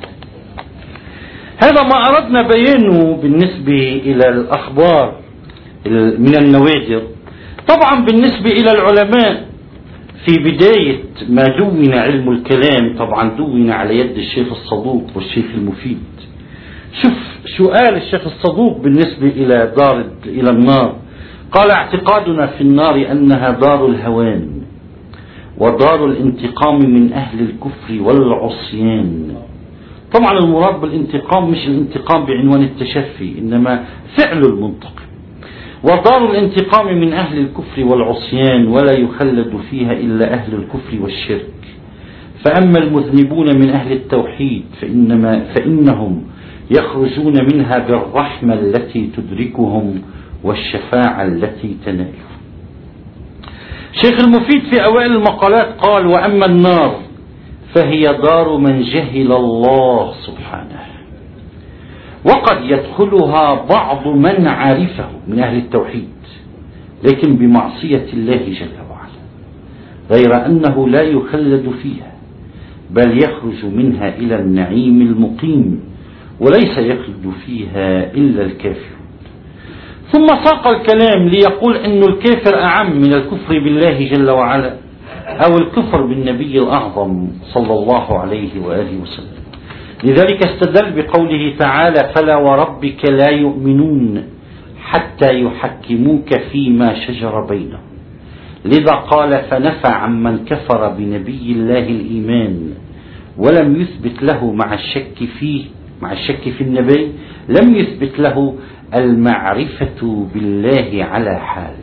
هذا ما أردنا بيانه بالنسبة إلى الأخبار من النوادر. طبعا بالنسبة إلى العلماء في بداية ما دون علم الكلام، طبعا دون على يد الشيخ الصدوق والشيخ المفيد. شوف شو قال الشيخ الصدوق بالنسبة إلى النار. قال: اعتقادنا في النار أنها دار الهوان ودار الانتقام من أهل الكفر والعصيان. طبعا المراد بالانتقام مش الانتقام بعنوان التشفي، إنما فعل المنتقم. ودار الانتقام من أهل الكفر والعصيان ولا يخلد فيها إلا أهل الكفر والشرك. فأما المذنبون من أهل التوحيد فإنهم يخرجون منها بالرحمة التي تدركهم والشفاعة التي تنالهم. شيخ المفيد في أوائل المقالات قال: وأما النار فهي دار من جهل الله سبحانه، وقد يدخلها بعض من عرفه من أهل التوحيد لكن بمعصية الله جل وعلا، غير أنه لا يخلد فيها بل يخرج منها إلى النعيم المقيم، وليس يخلد فيها إلا الكافر. ثم ساق الكلام ليقول أن الكافر أعم من الكفر بالله جل وعلا أو الكفر بالنبي الأعظم صلى الله عليه وآله وسلم. لذلك استدل بقوله تعالى: فلا وربك لا يؤمنون حتى يحكموك فيما شجر بينهم. لذا قال: فنفى عمن كفر بنبي الله الإيمان ولم يثبت له مع الشك في النبي لم يثبت له المعرفة بالله على حال.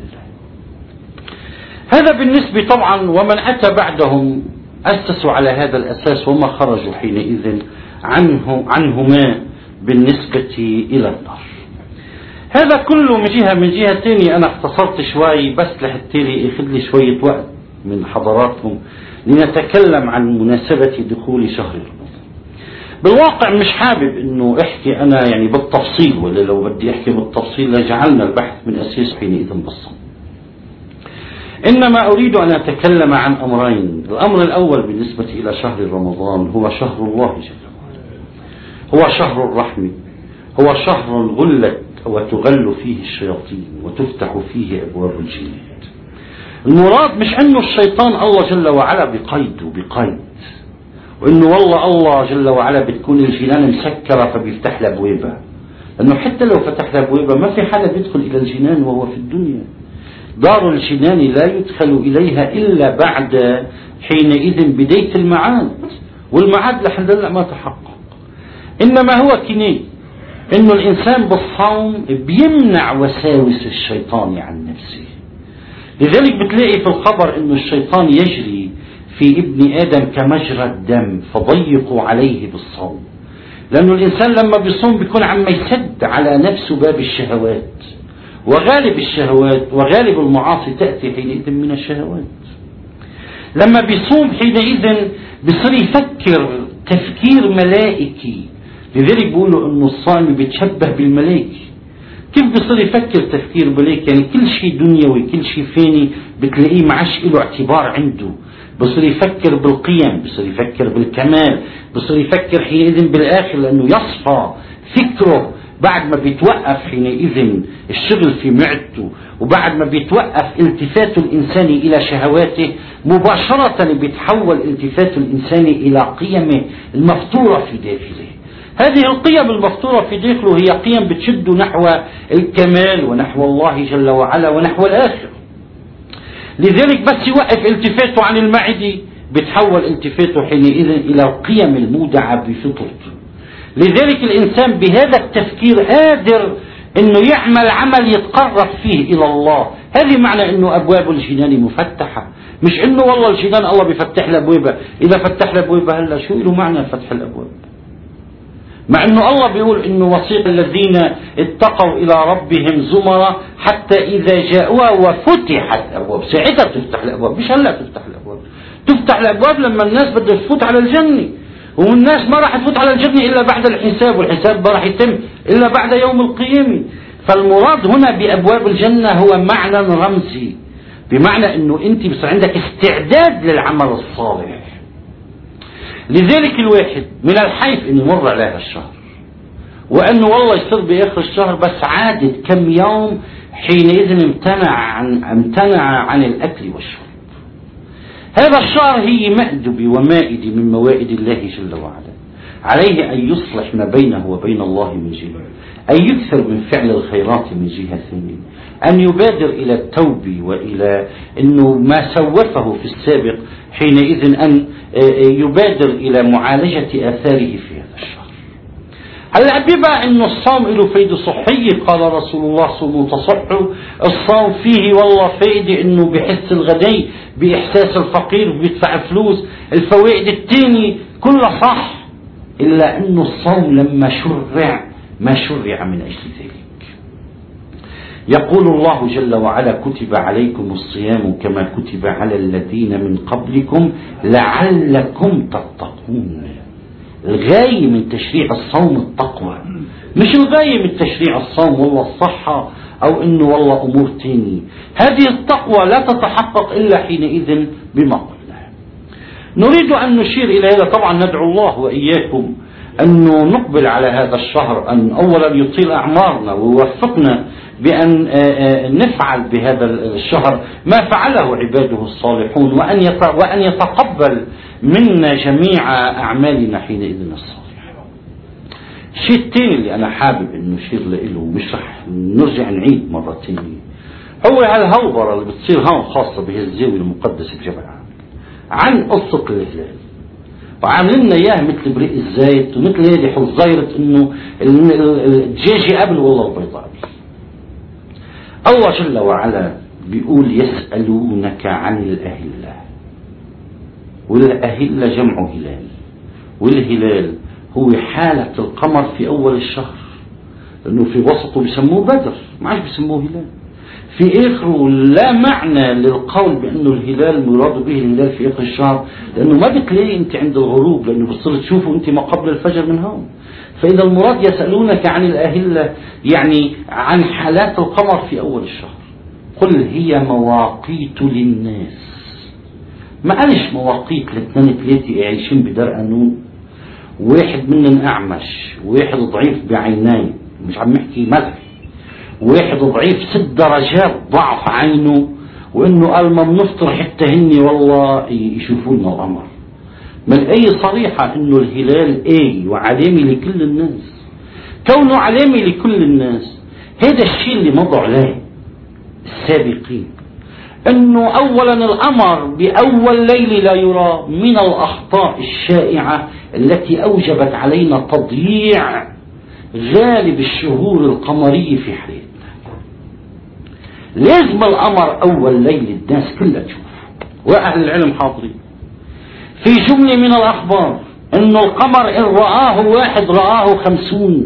هذا بالنسبة طبعا، ومن أتى بعدهم أسسوا على هذا الأساس وما خرجوا حينئذ عنهما بالنسبة إلى النار. هذا كله من جهة ثانية. أنا اختصرت شوي بس لحتى ياخذ لي شوية وقت من حضراتكم لنتكلم عن مناسبة دخول شهر رمضان. بالواقع مش حابب انه احكي انا يعني بالتفصيل، ولا لو بدي احكي بالتفصيل لجعلنا البحث من اساس حينئذ بالصمت. انما اريد ان اتكلم عن امرين. الامر الاول بالنسبة الى شهر رمضان هو شهر الله جل وعلا، هو شهر الرحمة، هو شهر غلت وتغل فيه الشياطين وتفتح فيه ابواب الجنات. المراد مش انه الشيطان الله جل وعلا بقيد وانه والله الله جل وعلا بتكون الجنان مسكرة فبيفتح له ابوابها، لانه حتى لو فتح له ابوابها ما في حدا بيدخل الى الجنان وهو في الدنيا. دار الجنان لا يدخل اليها الا بعد حينئذ بداية المعاد، والمعاد لحد هلا ما تحقق. انما هو كناية انه الانسان بالصوم بيمنع وساوس الشيطان عن نفسه. لذلك بتلاقي في الخبر انه الشيطان يجري في ابن آدم كمجرى الدم فضيقوا عليه بالصوم، لأنه الإنسان لما بيصوم بيكون عم يسد على نفسه باب الشهوات، وغالب الشهوات وغالب المعاصي تأتي حينئذ من الشهوات. لما بيصوم حينئذ بيصير يفكر تفكير ملائكي، لذلك بيقولوا أنه الصائم بيتشبه بالملائكة. كيف بيصير يفكر تفكير ملائكي؟ يعني كل شيء دنيوي كل شيء فاني بتلاقيه ما عادش له اعتبار عنده، بصير يفكر بالقيم، بصير يفكر بالكمال، بصير يفكر حينئذ بالآخر، لأنه يصفى فكره بعد ما بيتوقف حينئذ الشغل في معدته، وبعد ما بيتوقف التفات الإنسان إلى شهواته مباشرة بيتحول التفات الإنسان إلى قيمه المفطورة في داخله. هذه القيم المفطورة في داخله هي قيم بتشد نحو الكمال ونحو الله جل وعلا ونحو الآخر. لذلك بس يوقف التفاته عن المعدة بتحول التفاته حينئذ إلى القيم المودعة بفطرته. لذلك الإنسان بهذا التفكير قادر أنه يعمل عمل يتقرب فيه إلى الله. هذه معنى أنه أبواب الجنان مفتحة، مش أنه والله الجنان الله بيفتح له أبوابها. إذا فتح له أبوابها هلا شو له معنى فتح الأبواب؟ مع انه الله بيقول انه وسيق الذين اتقوا الى ربهم زمرا حتى اذا جاءوها وفتحت الابواب. ساعتها تفتح الابواب، مش هلا تفتح الابواب. تفتح الابواب لما الناس بدها تفوت على الجنة، والناس ما راح تفوت على الجنة الا بعد الحساب، والحساب ما راح يتم الا بعد يوم القيامة. فالمراد هنا بابواب الجنة هو معنى رمزي، بمعنى انه انت بصير عندك استعداد للعمل الصالح. لذلك الواحد من الحيف انه يمر عليها الشهر، وانه والله يصير باخر الشهر بس عادت كم يوم، حينئذ امتنع عن الاكل والشرب. هذا الشهر هي مأدبة ومائدة من موائد الله جل وعلا. عليه ان يصلح ما بينه وبين الله من جهة، ان يكثر من فعل الخيرات من جهة ثانية، أن يبادر إلى التوبة وإلى أنه ما سوفه في السابق، حينئذ أن يبادر إلى معالجة آثاره في هذا الشهر. هلا بيبقى أنه الصوم له فايدة صحية، قال رسول الله صوموا تصحوا. الصوم فيه والله فايدة أنه بحس الغني، بإحساس الفقير، بيدفع فلوس، الفوائد التانية كلها صح، إلا أنه الصوم لما شرع ما شرع من أجل ذلك. يقول الله جل وعلا كتب عليكم الصيام كما كتب على الذين من قبلكم لعلكم تتقون. الغاية من تشريع الصوم التقوى، مش الغاية من تشريع الصوم والله الصحة أو إنه والله أمور تانية. هذه التقوى لا تتحقق إلا حينئذ بما قلنا. نريد أن نشير إلى هذا. طبعا ندعو الله وإياكم أنه نقبل على هذا الشهر، أن أولا يطيل أعمارنا ويوفقنا بأن نفعل بهذا الشهر ما فعله عباده الصالحون، وأن يتقبل منا جميع أعمالنا حينئذ الصالحة. الشيء الثاني اللي أنا حابب أن نشير له، مش رح نرجع نعيد مرة ثانية، هو هالهوبرة اللي بتصير هون خاصة بهالزاوية المقدسة بجبل عن قصة الهلال، وعاملنا اياه مثل بريق الزيت ومثل هذه حظيرة انه الدجاجة قبل والله البيضاء قبل. الله جل وعلا بيقول يسألونك عن الأهلة، والأهلة جمع هلال، والهلال هو حالة القمر في أول الشهر، لأنه في وسطه بيسموه بدر، ما عادش بيسموه هلال. في آخره لا معنى للقول بأنه الهلال مراد به الهلال في آخر الشهر، لأنه ما بتلاقي أنت عند الغروب، لأنه بتصير تشوفه أنت ما قبل الفجر من هون. فإذا المراد يسألونك عن الأهلة يعني عن حالات القمر في أول الشهر. قل هي مواقيت للناس، ما قالش مواقيت لاثنين ثلاثة عايشين بدار قانون، واحد منهم أعمش، واحد ضعيف بعينين، مش عم نحكي مزح، واحد ضعيف 6 درجات ضعف عينه، وانه قال ما بنفطر حتى هني والله يشوفون القمر. من اي صريحة انه الهلال وعلامة لكل الناس. كونه علامة لكل الناس هذا الشيء اللي مضوا عليه السابقين، انه اولا القمر باول ليل لا يرى من الاخطاء الشائعة التي اوجبت علينا تضييع غالب الشهور القمرية في حياتنا. لازم القمر أول ليل الناس كلها تشوف، وأهل العلم حاضرين. في جملة من الأخبار أنه القمر إن رآه واحد رآه 50،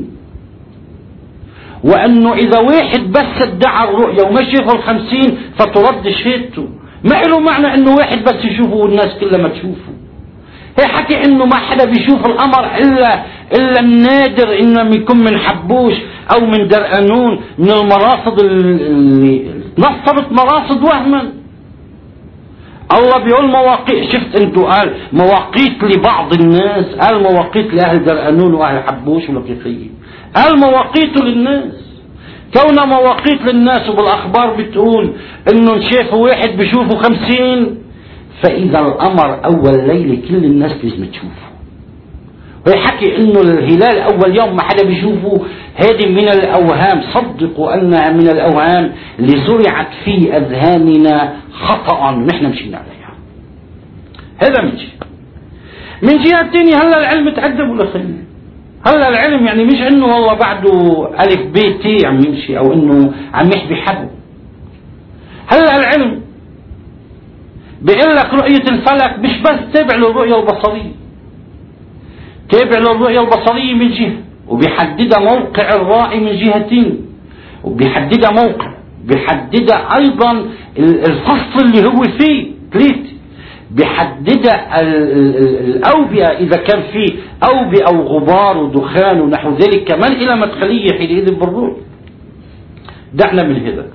وأنه إذا واحد بس ادعى الرؤية وما شافه 50 فترد شهادته. ما له معنى أنه واحد بس يشوفه والناس كلها ما تشوفه. هي حكي أنه ما حدا بيشوف القمر إلا النادر، إنما يكون من حبوش أو من درقانون، من المراصد اللي نصبت مراصد وهما. الله بيقول مواقيت، شفت انتو قال مواقيت لبعض الناس، قال مواقيت لأهل درقانون وأهل حبوش والقيقية، قال مواقيت للناس. كون مواقيت للناس وبالأخبار بتقول إنه شافوا واحد بيشوفوا 50، فإذا القمر أول ليلة كل الناس لازم تشوفه. ويحكي إنه الهلال أول يوم ما حدا بيشوفه، هذه من الأوهام، صدقوا أنها من الأوهام اللي زرعت في أذهاننا خطأ نحن مشينا عليها. هذا من جهة. من جهة تانية هلا العلم تقدم ولا خير؟ هلا العلم يعني مش إنه والله بعده ألف ب ت عم يمشي، أو إنه عم يحبي حبه. هلا العلم بيقول لك رؤية الفلك مش بس تابع للرؤية البصرية، تابع للرؤية البصرية من جهة، وبيحدد موقع الراعي من جهتين، وبيحدد موقع، بيحدد ايضا الفصل اللي هو فيه ثلاثة، بيحدد الاوبئة اذا كان فيه اوبئة او غبار ودخان ونحو ذلك، كمان الى مدخلية حينئذ بالروح. دعنا من هذا.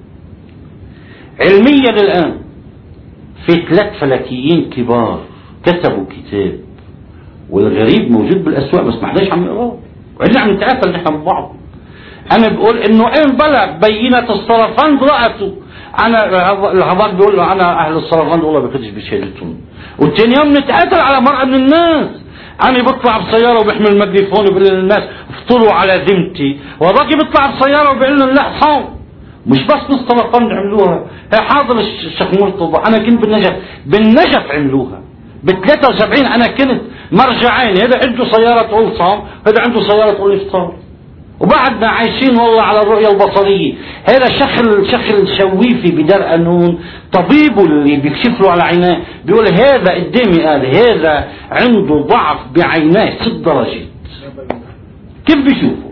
علميا الان في 3 فلكيين كبار كتبوا كتاب، والغريب موجود بالاسواق بس ما حداش عم يقراه، وعندنا عم نتقاتل نحن من بعض. انا بقول انه ان بلغ بينة الصرفند رأته، انا الهضاب بيقول له انا اهل الصرفند والله بكدش بشهادتهم، والتاني يوم نتقاتل على مرأة من الناس. انا بطلع بسيارة وبحمل الميكروفون وبقول للناس افطروا على ذمتي، وباقي بيطلع بسيارة وبقول لهم لا صوم. مش بس بالصرفند عملوها، هي حاضر الشيخ مرتضى، انا كنت بالنجف عملوها ب73. انا كنت مرجعين، هذا عنده سيارة تقول صوم، هذا عنده سيارة تقول افطار، وبعدنا عايشين والله على الرؤية البصرية. هذا شخل شويفي بدار قانون، طبيبه اللي بيكشف له على عيناه بيقول هذا قدامي، قال هذا عنده ضعف بعيناه 6 درجات. كيف بيشوفوا؟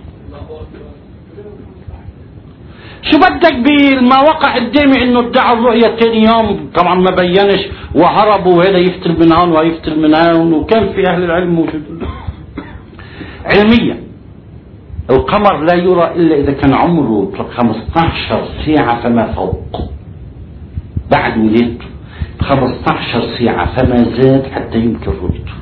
شو بدك بالما وقع قدامي انه ادعى الرؤية ثاني يوم، طبعا ما بينش وهربوا، وهذا يفتل من هون ويفتل من هون، وكان في اهل العلم موجود. علميا القمر لا يرى الا اذا كان عمره 15 ساعة فما فوق، بعد ولادته 15 ساعة فما زاد حتى يمكن رؤيته.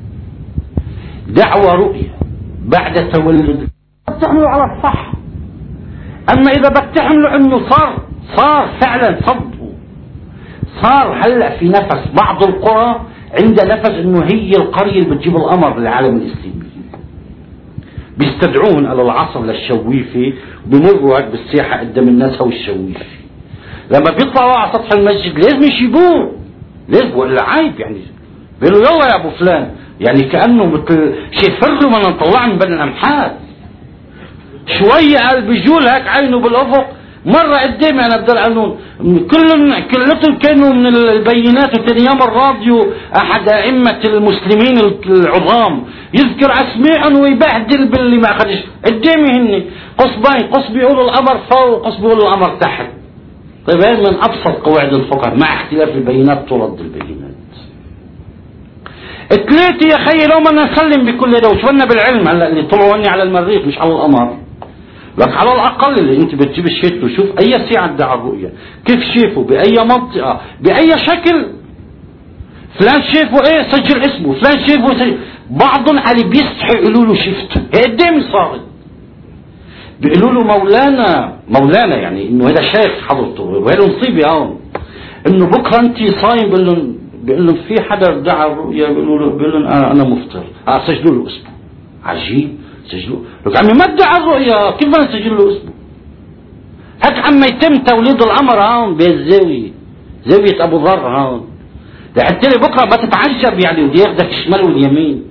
دعوى رؤية بعد تولد بتعملوا على الصح، اما اذا بتعملوا انه صار فعلا صدقوا، صار هلا في نفس بعض القرى عند نفس انه هي القرية اللي بتجيب القمر للعالم الاسلامي، بيستدعوهن على العصر للشويفة، بمروا هيك بالساحة قدام الناس هو الشويفة، لما بيطلعوا على سطح المسجد لازم يشيبوه، لازم ولا عيب يعني، بيقولوا يلا يا ابو فلان، يعني كأنه مثل شفر له ما نطلع من بين الامحات. شوية قال بيجول هيك عينه بالافق، مرة قدامي انا بدل قانون كلهم كانوا من البينات، وثاني يوم الراديو احد ائمة المسلمين العظام يذكر اسمائهم ويبهدل باللي ما اخذش قدامي، هني قصبين، قص بيقولوا القمر فوق، قص بيقولوا القمر تحت. طيب هذا من ابسط قواعد الفقه، مع اختلاف البينات ترد البينات. 3 يا خيي لو ما نسلم بكل ده، وش بدنا بالعلم هلا اللي طلعوا هني على المريخ مش على القمر، لك على الاقل اللي انت بتجيب الشيت وشوف اي ساعة ادعى الرؤية، كيف شافوا، باي منطقة، باي شكل، فلان شافوا ايه سجل اسمه، فلان شافوا سجل. بعضهم علي بيستحي يقولوا له شفته، قدامي صارت بيقولوا له مولانا يعني انه هذا شيخ حضرته، وهذا مصيبة هون انه بكره انت صايم، بيقول لهم في حدا ادعى الرؤية، بيقول لهم انا مفطر، سجلوا له اسمه. عجيب، سجلوا لك عمي ما ادعى الرؤيا، كيف بدنا نسجل له اسمه؟ هيك عم يتم توليد القمر هون بهالزاوية، زاوية ابو ذر هون، لحتى لي بكره بتتعجب يعني، ودي ياخذك الشمال واليمين.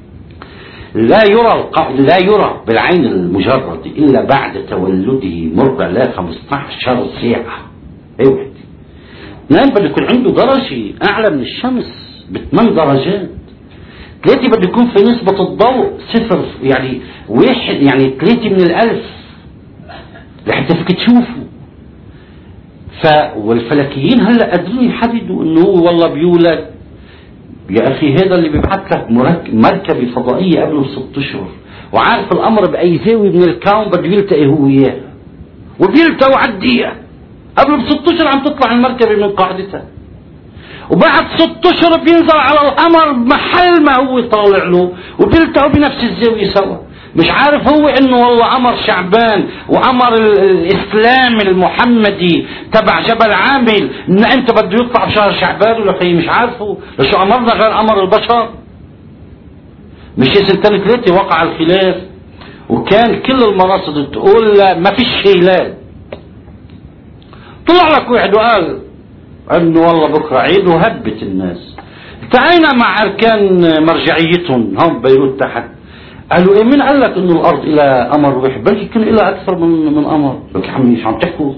لا يرى بالعين المجرد الا بعد تولده مربع لا 15 ساعة. اي وحدي نعم، بده يكون عنده درجة اعلى من الشمس ب8 درجات. 3 بده يكون في نسبة الضوء 0 يعني 1 يعني 3 من 1000 لحتى فيك تشوفه. والفلكيين هلا قادرين يحددوا انه هو والله بيولد. يا اخي هذا اللي بيبعث لك مركبة فضائية قبله ب6 اشهر، وعارف الامر باي زاوية من الكون بده يلتقي هو وياه، وبيلتقوا على الدقيقة. قبله ب6 اشهر عم تطلع المركبة من قاعدتها، وبعد 6 اشهر بينزل على القمر محل ما هو طالع له، وبيلتقوا بنفس الزاوية سوا. مش عارف هو انه والله قمر شعبان وقمر الاسلام المحمدي تبع جبل عامل، ان انت بده يطلع بشهر شعبان ولا خي مش عارفه، لشو قمرنا غير قمر البشر؟ مش سنتين 3 وقع الخلاف، وكان كل المراصد تقول ما فيش هلال. طلع لك واحد وقال انه والله بكره عيد وهبت الناس. التقينا مع اركان مرجعيتهم هم بيروت تحت، قالوا ايه مين قال لك انه الارض الى قمر واحد؟ بلكي يكون الى اكثر من قمر. لك يا عمي مش عم تحكوا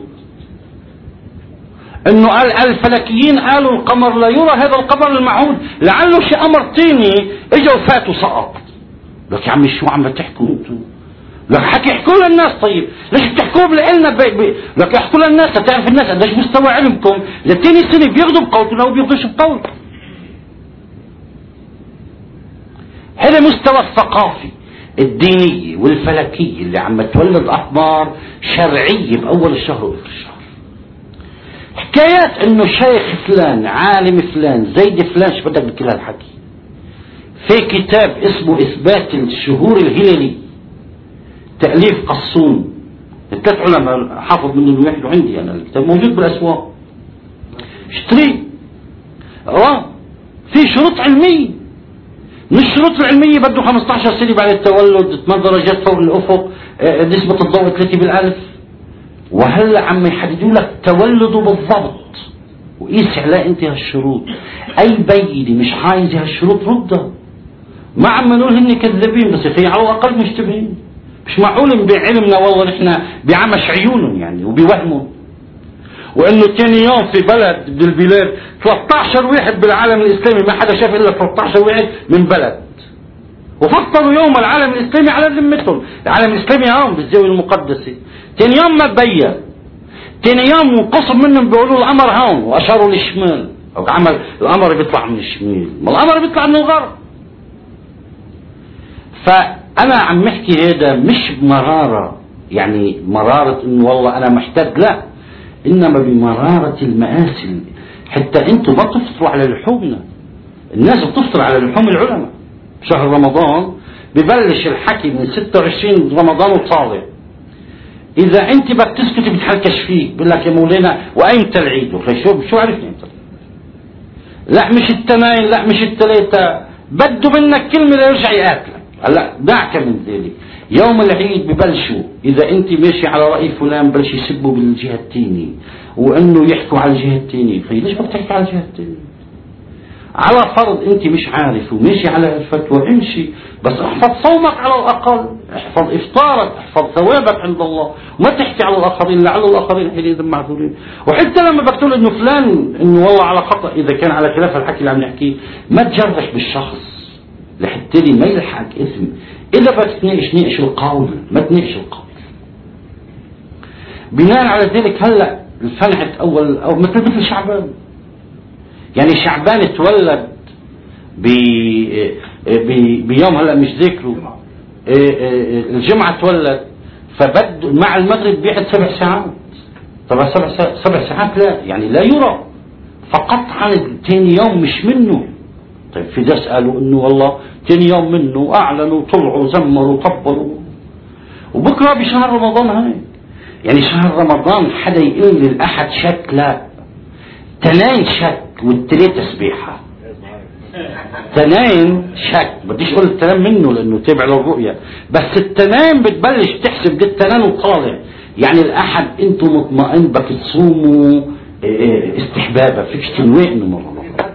انه قال الفلكيين قالوا القمر لا يرى، هذا القمر المعهود لعله شي قمر طيني اجا وفات وسقط. لك يا عمي شو عم بتحكوا انتم؟ لك حكي احكوا للناس. طيب ليش بتحكوا لنا لك احكوا للناس لتعرف الناس قديش مستوى علمكم. لتاني سنه بياخذوا بقولكم او بياخذوش بقولكم. هذا مستوى الثقافي الدينية والفلكية اللي عم تولد أخبار شرعية بأول الشهر وآخر الشهر. حكايات إنه شيخ فلان عالم فلان زيد فلان شو بدك بكل هالحكي. في كتاب اسمه إثبات الشهور الهلالي تأليف قصون، 3 علماء حافظ منهم واحد عندي أنا، الكتاب موجود بالأسواق اشتريه. في شروط علمية، مش الشروط العلمية بده 15 سنة بعد التولد 8 درجات فوق الأفق نسبة الضوء 3 بالألف. وهلا عم يحددوا لك تولده بالضبط وقيس عليه انت هالشروط. اي بيني مش عايز هالشروط ردها. ما عم نقول هن كذابين بس في على الاقل مشتبهين. مش معقول بعلمنا والله نحن بعمش عيونهم يعني وبوهمهم. وانه ثاني يوم في بلد بالبلاد 13 واحد بالعالم الاسلامي ما حدا شاف الا 13 واحد من بلد، وفطروا يوم العالم الاسلامي على ذمتهم. العالم الاسلامي هون بالزاويه المقدسه ثاني يوم ما تبين، ثاني يوم انقسم منهم بيقولوا القمر هون واشاروا للشمال، او عمل القمر بيطلع من الشمال، ما القمر بيطلع من الغرب. فانا عم احكي هذا مش بمراره يعني مراره انه والله انا محتاج، لا، انما بمراره المآسي. حتى انتم ما بتفطروا على لحومنا، الناس بتفطر على لحوم العلماء. شهر رمضان ببلش الحكي من 26 رمضان وطالع. اذا انت بدك تسكت بتحلكش فيك، بقول لك يا مولانا وايمتى العيد؟ شو عرفني انت؟ لا مش التنين، لا مش الثلاثه، بده منك كلمه ليرجع يقاتلك. هلا دعك من ذلك. يوم العيد ببلشوا اذا انت ماشي على راي فلان بلش يسبوا بالجهه الثانيه وانه يحكوا على الجهه الثانيه. ليش بدك تحكي على الجهه الثانيه؟ على فرض انت مش عارف وماشي على الفتوى امشي، بس احفظ صومك على الاقل، احفظ افطارك، احفظ ثوابك عند الله، وما تحكي على الاخرين لعل الاخرين حينئذ معذورين. وحتى لما بتقول انه فلان انه والله على خطا، اذا كان على خلاف الحكي اللي عم نحكيه ما تجرح بالشخص لحتى لي ما يلحقك اثم. اذا بدك تناقش ناقش القول، ما تناقش القول. بناء على ذلك هلا الفلحة او مثل شعبان. يعني شعبان اتولد بيوم هلا مش ذكره، الجمعة اتولد، فبد مع المغرب بيقعد 7 ساعات. طبعا 7 ساعات لا يعني لا يرى، فقطعا ثاني يوم مش منه. طيب في ناس قالوا انه والله ثاني يوم منه، اعلنوا طلعوا زمروا طبلوا. وبكره بشهر رمضان هاي يعني شهر رمضان حدا يقول لي الاحد شك، لا، تنين شك والثلاثة سبيحة. تنين شك، بديش اقول التنين منه لانه تابع للرؤية، بس التنين بتبلش تحسب دي التنين وطالع. يعني الاحد انتم مطمئن بك تصوموا استحبابا، فيكش تنوئنوا مرة.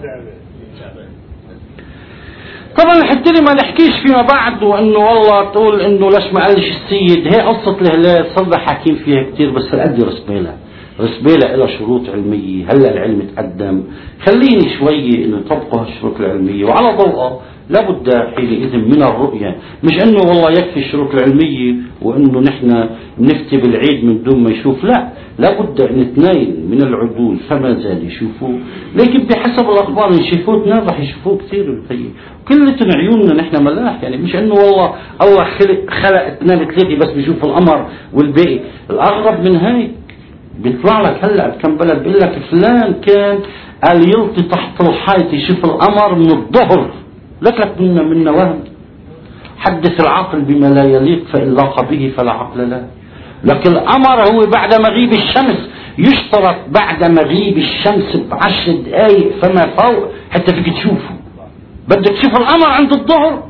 طبعا حتى لي ما نحكيش فيما بعد وانه والله تقول انه ليش ما قالش السيد. هي قصة الهلال صدق حاكين فيها كتير، بس قد رسبيلة لها شروط علمية. هلا العلم تقدم، خليني شوية انه يطبقوا هالشروط العلمية وعلى ضوءها لابد حينئذ من الرؤية. مش انه والله يكفي الشروط العلمية وانه نحن نفتي بالعيد من دون ما يشوف، لا، لابد ان 2 من العدول فما زال يشوفوه. لكن بحسب الاخبار ان شافوه 2 راح يشوفوه كثير. كلتنا عيوننا نحن ملاح، يعني مش انه والله الله خلق 2 3 بس بيشوف القمر والباقي. الاغرب من هيك بيطلع لك هلا بكم بلد بيقول لك فلان كان قال يلقي تحت الحيط يشوف القمر من الظهر. لك من وهم. حدث العقل بما لا يليق فإن لاق به فلا عقل له. لكن القمر هو بعد مغيب الشمس، يشترط بعد مغيب الشمس ب10 دقائق فما فوق حتى فيك تشوفه. بدك تشوف القمر عند الظهر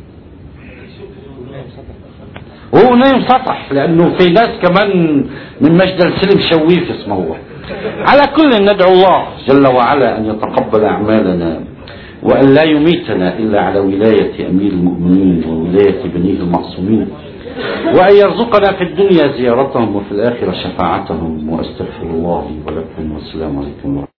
وهو نايم سطح، لأنه في ناس كمان من مجد السلم شويف اسمه هو. على كل ندعو الله جل وعلا أن يتقبل أعمالنا وأن لا يميتنا إلا على ولاية أمير المؤمنين وولاية بنيه المعصومين، وأن يرزقنا في الدنيا زيارتهم وفي الآخرة شفاعتهم. وأستغفر الله ولكم والسلام عليكم ورحمة الله.